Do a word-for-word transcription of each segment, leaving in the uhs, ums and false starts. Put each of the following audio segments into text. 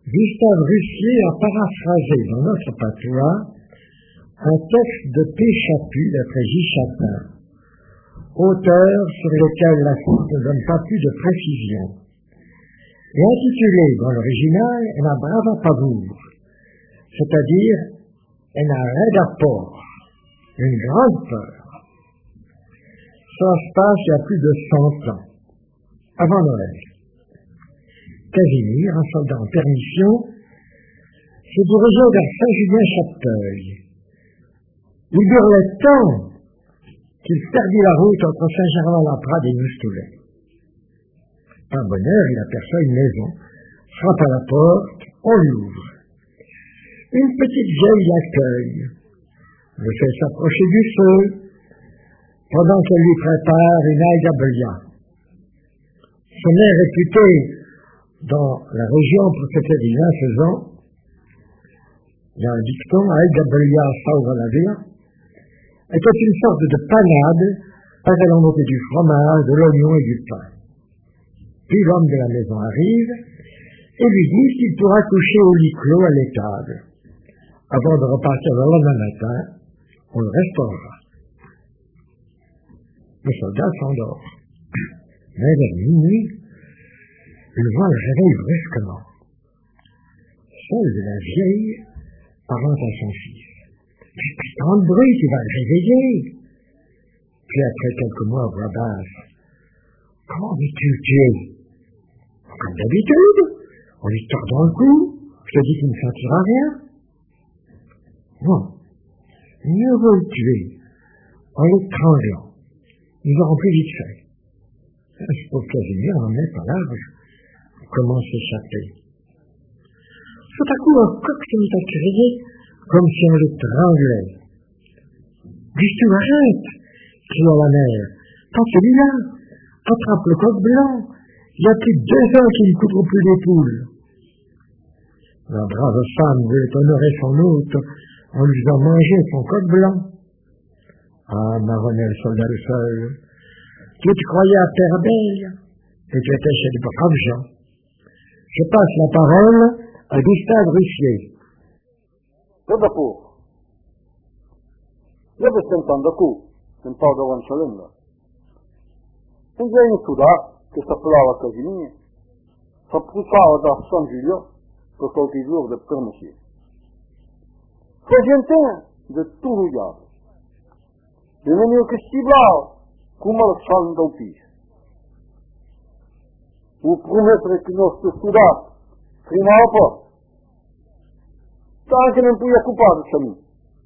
Gustave Russier a paraphrasé dans notre patois un texte de P. Chaput d'après J. Chapin, auteur sur lequel la source ne donne pas plus de précision, et intitulé dans l'original « La brava pavour », c'est-à-dire « En a redaport », une grande peur. Ça se passe il y a plus de cent ans, avant Noël. Casimir, un soldat en permission, se dirigeait vers Saint-Julien-Chapteuil. Il hurlait tant qu'il perdit la route entre Saint-Germain-la-Prade et Moustoulet. Par bonheur, il aperçoit une maison, frappe à la porte, on lui ouvre. Une petite vieille l'accueille, le fait s'approcher du feu, pendant qu'elle lui prépare une aïe belia. Son est réputé dans la région pour ce qu'elle dit faisant. Il y a un dicton, aïe belia sauve la vie, était une sorte de panade, à laquelle on mettait du fromage, de l'oignon et du pain. Puis l'homme de la maison arrive et lui dit qu'il pourra coucher au lit clos à l'étable. Avant de repartir le lendemain matin, on le restaurera. Le soldat s'endort. Mais vers minuit, il voit le réveil brusquement. Celle de la vieille parlant à son fils. « Fais tant de bruit, tu vas le réveiller. » Puis après quelques mois à voix basse, « Comment veux-tu le tuer ?»« Comme d'habitude, on lui tord dans le cou, je te dis qu'il ne sentira rien. » Non, mieux vaut le tuer en l'étranglant. Nous aurons plus vite fait. Ce pauvre Casimir n'en est pas large. Comment s'échapper? Tout à coup, un coq se mit à crier comme si on l'étranglait. « Gustave, arrête !» cria la mère. « Pas celui-là! Attrape le coq blanc! Il y a plus de deux ans qu'il ne couvre plus les poules. » La brave femme voulait honorer son hôte en lui faisant manger son coq blanc. « Ah, marronnait le soldat le seul, tu te croyais à terre belle, et tu étais chez les braves gens. Je passe la parole à Gustave Russier. » Tot daarvoor. Je bent aan de koe, een paar dagen geleden. En jij niet daar, que s'appelava Casimir, s'approchava da San Giulio pour quelques jours de permission. C'est gentil de tout regarder. Le menu que si blau, comme le sang d'un pis. Vous promettrez que notre soldat primera pas. Tant que non podia ocupar de mim.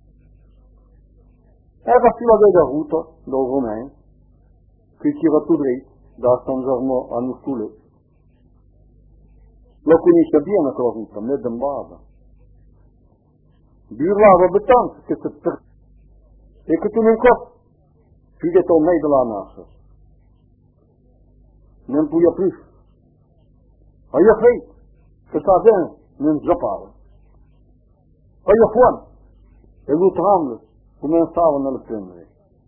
Era fila da ruta do Romain, que tira tout droit da Saint-Germain à Moustoulet. Lo conosce bene aquela ruta, me dembava. Burlava betante que se per... e que tu non cop, fica ao meio de lá nasce. Não podia plus. Aí a feito, que está bem, não desapara. Aí a fome, e o tremble começava a le prendre.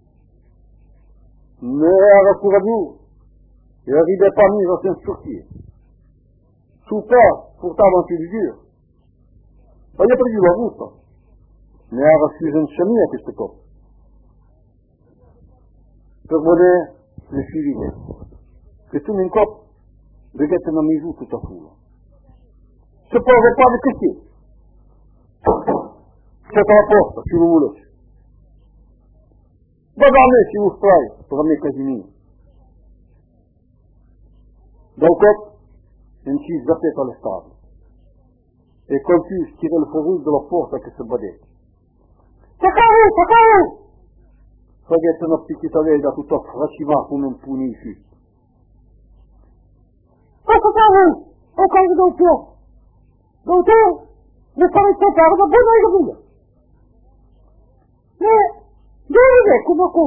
Mais era courageous, et n'arrivait pas mieux à s'en sortir. Sous peur, portava un fil dur. Aí a perdu la route, mais era sur un chemin à cette cop. Pervenait le filet, que tout le cop regardait dans mes joues tout à coup. Je ne posais pas de questions. C'est à la porte, si vous voulez. Regardez si vous faites pour amener Casimir. Donc, une chise battait à l'estable. Et Confus tirait le ferrou de la porte avec ce badet. Saccaru, saccaru! Regardez notre petite aveugle à tout à franchiment comme un puni ici. Saccaru! Au cas de docteur. Docteur, ne paraissez pas de bonne aiguille. Mais, dove come con?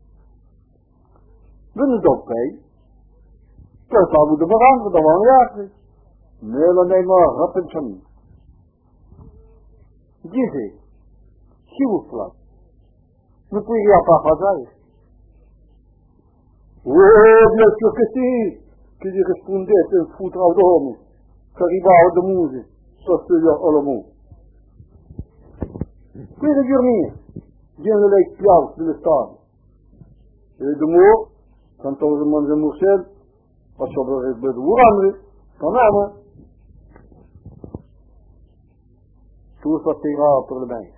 Venu da pei, pensavo di varando davanti agli altri, me lo neymar rapidamente. Dice, si vous plaît, ne pouvez pas faire ça? Oh, bien sûr que si, que gli rispondette un foutraudome, che arrivava da muse, să se ia olomul. Quindi giorni, viene lei piau delle strade. E de mo, quand on se mange Murcel, parce qu'on va être de quand même. Tout ça t'ira pour le bain.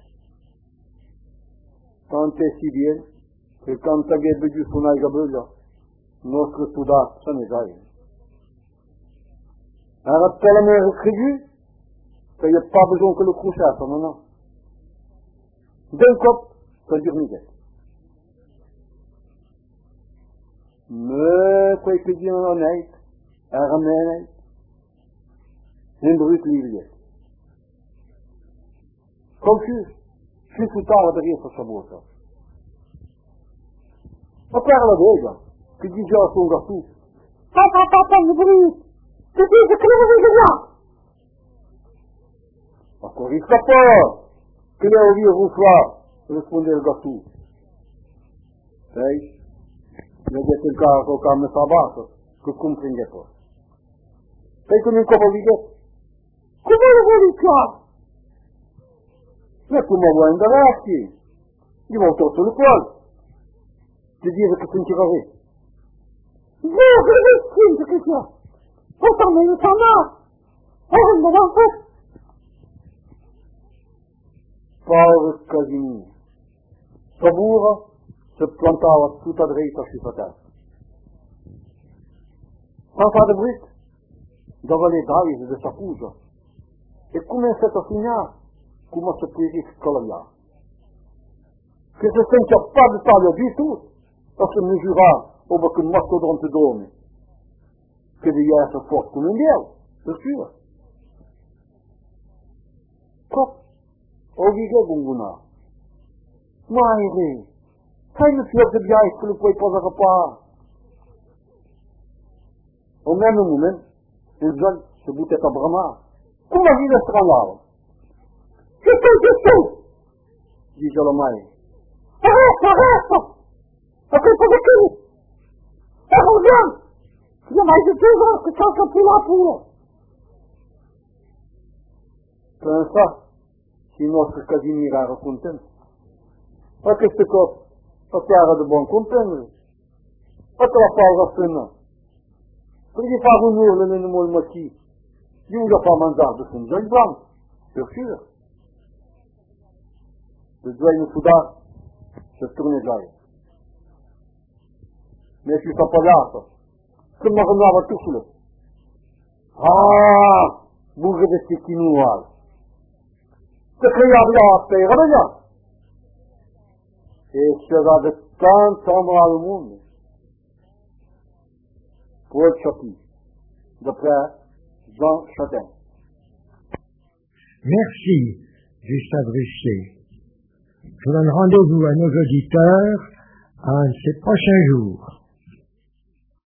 Tant et si bien, que quand tu as bedu son aïgabella, notre souda, ça n'est pas. Alors, tu as la mère crédit, il n'y a pas besoin que le couche à ce moment. D'un cop, ça dure miguel. Mais, quoi que dit un honnête, un ramène, un brut livre. Confus, je suis tout tard de rire sur sa bouche. Après la vega, que dit à son garçon, papa, papa, le bruit, que dit que le bruit là. Encore il ne pas. Que le ouvido ronflar, respondeu o gato. Veis? Eu devia ter carro com o carro nessa baixa, que compreende por. Sei que nunca vou ligar. Como eu vou ligar? Não é como eu ainda lá aqui. E voltou todo o qual. Que diz que tem que ver. Vou ver o que que é. Vou também não falar. Vou não vou ver. Pauvre Casimir. Sa burra se plantava tutta dritta su sa testa. Senza de bruit, dava le daise de sa cusa e cominciava a sognare come se potesse scalaviare. Che se sentia pas de taglio du tout, a se mesurar over un mastodonte d'uomo, che devia essere forte come un diavolo, per sûr. Cop. Ouvir Gunguna. Maire, sai-me fiel de viagem que ele foi para rapaz. Au même moment, le jeune se boutait à bramar. Como a vida se calava. Que tem que ser? Diz a mãe. Arresta, arresta! A culpa daqui! É arrogante! Tinha mais de três horas que calca pular pula. Pensa. Se nosso Casimir era contente. Para que este copo, a terra de bom compreender. Para que ela faz a cena. Porque faz um nurlo no molho aqui. E um já para mandar do fundo de branco. Eu filho. Le dueño soudain se tourne vers elle. Mais je suis pas là, que me renava tout seul. Ah, bouge de ce qui nous a. Se criava a terra, et sera de tant tomber le monde. Paul Chapuis, d'après Jean Châtain. Merci, Gustave Russier. Je donne rendez-vous à nos auditeurs un de ces prochains jours.